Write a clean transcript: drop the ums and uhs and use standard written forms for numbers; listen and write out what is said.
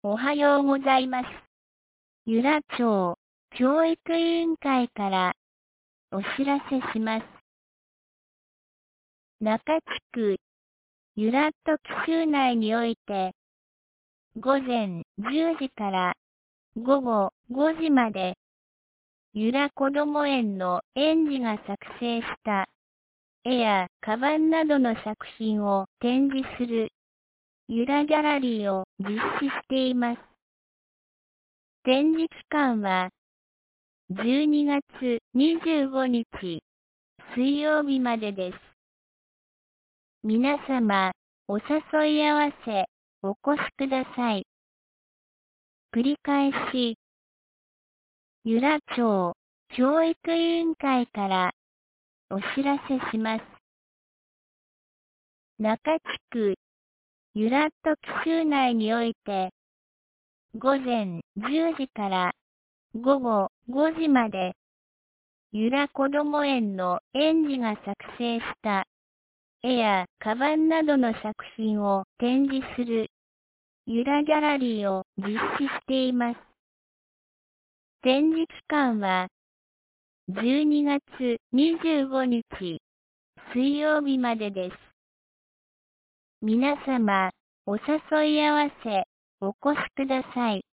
おはようございます。由良町教育委員会からお知らせします。中地区由良と紀州内において、午前10時から午後5時まで、由良こども園の園児が作成した絵やカバンなどの作品を展示する由良ギャラリーを実施しています。展示期間は12月25日水曜日までです。皆様、お誘い合わせお越しください。繰り返し、由良町教育委員会からお知らせします。中地区由良と紀州内において、午前10時から午後5時まで、由良こども園の園児が作成した絵やカバンなどの作品を展示する由良ギャラリーを実施しています。展示期間は12月25日水曜日までです。皆様、お誘い合わせお越しください。